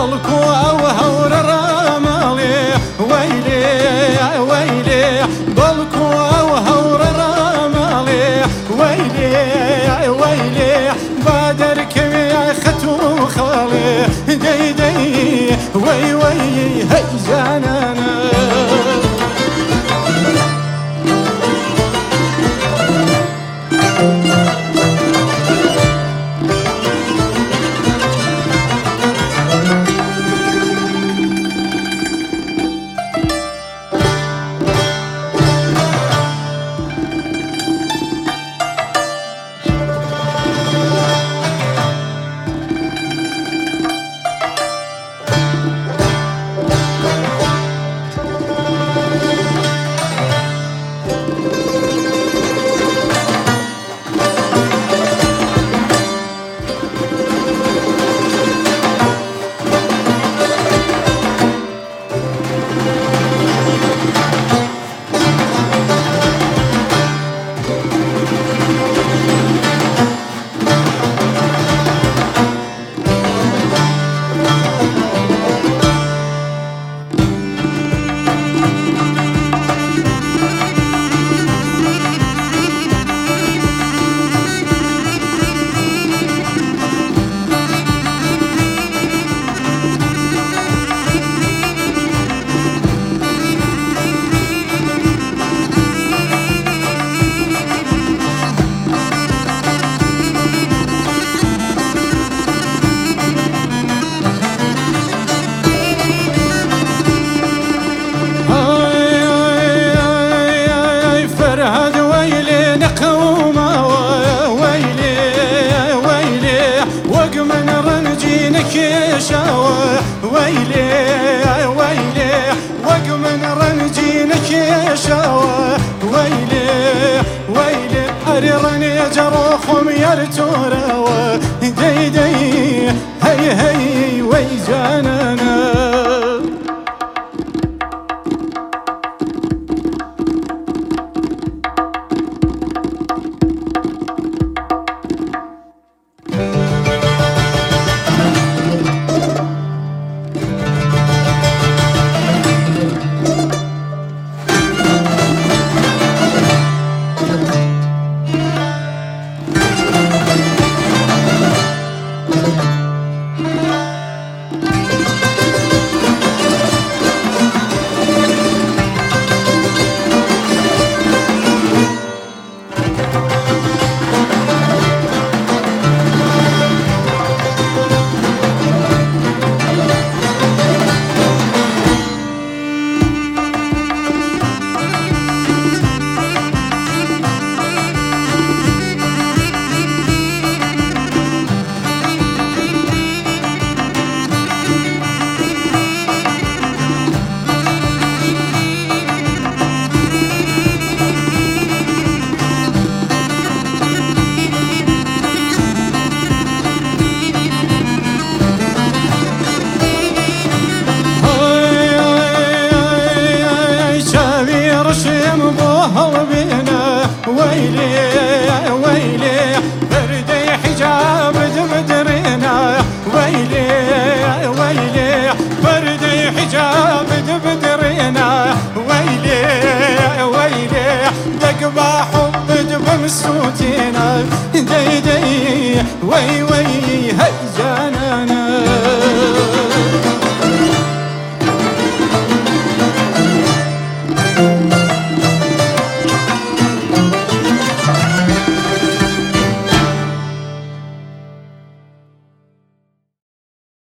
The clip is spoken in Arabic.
ضلكو وهور رمالي ويلي ويلي ضلكو وهور رمالي ويلي ويلي بادرك يا ختو خالي دي دي وي وي هي جانانا شاوة ويلي ويلي وقمن رنجينك يا شاوة ويلي ويلي حريرني جروخهم يرتورا دي دي هي هي ويجاننا ويلي ويلي بردي حجاب دبدرينا ويلي ويلي بردي حجاب دبدرينا ويلي ويلي دقبا حب دبمسوتينا دي دي وي وي هي جانانا